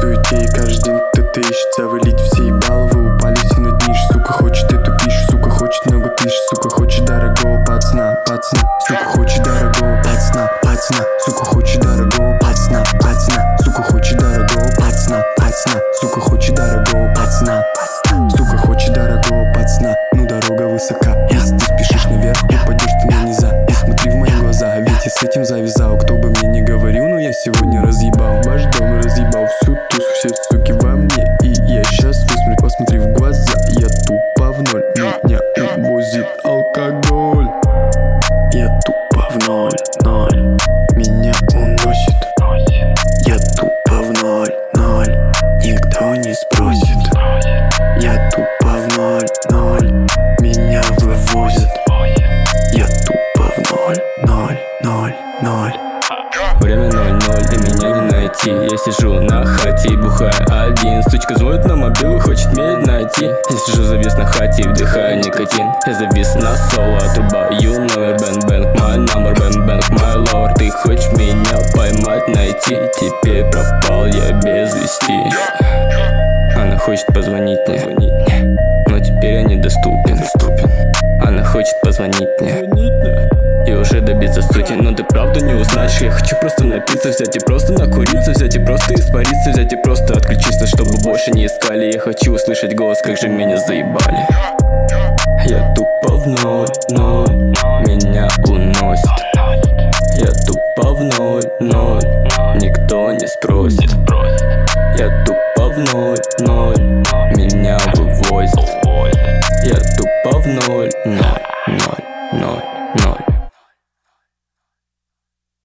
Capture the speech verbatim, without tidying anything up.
суете, и каждый день кто-то ищет тебя вылить. Все ебалы, вы упали, все на днищ. Сука хочет эту пищу, сука хочет много тысяч. Сука хочет дорогого пацана, пацана. Сука хочет дорогого пацана, пацана. Сука хочет дорогого пацана, пацана. Сука хочет дорогого пацана, пацана. Сука хочет дорогого пацана, сука хочет дорогого пацана. Ну дорога высока, если ты спешишь наверх, упадешь ты на низа. И смотри в мои глаза, ведь я с этим завязал. Кто бы мне не говорил, но я сегодня разъебал ваш дом, разъебал всю тусу, все суки во мне. И я сейчас высмотри, посмотри в глаза. Я тупо в ноль, меня увозит алкоголь. Я тупо в ноль, ноль, меня уносит. Я тупо в ноль, ноль, никто не спросит. Я тупо в ноль, ноль, меня вывозят. Я тупо в ноль, ноль, ноль, ноль. Время ноль ноль, и меня не найти. Я сижу на хате и бухаю один. Сучка звонит на мобилу, хочет меня найти. Я сижу, завис на хате и вдыхаю никотин. Я завис на соло, отрубаю номер. Бэнг бэнг, мой номер, бэнг бэнг, мой лор. Ты хочешь меня поймать, найти? Теперь пропал я без вести. Она хочет позвонить мне, но теперь я недоступен. Она хочет позвонить мне и уже добиться сути. Но ты правда не узнаешь. Я хочу просто напиться, взять и просто накуриться, взять и просто испариться, взять и просто отключиться, чтобы больше не искали. Я хочу услышать голос, как же меня заебали. Я тупо в ноль, ноль, меня уносит. Я тупо в ноль, ноль, никто не спросит. Я тупо в ноль, ноль, меня вывозит. Я тупо в ноль, ноль, ноль, ноль.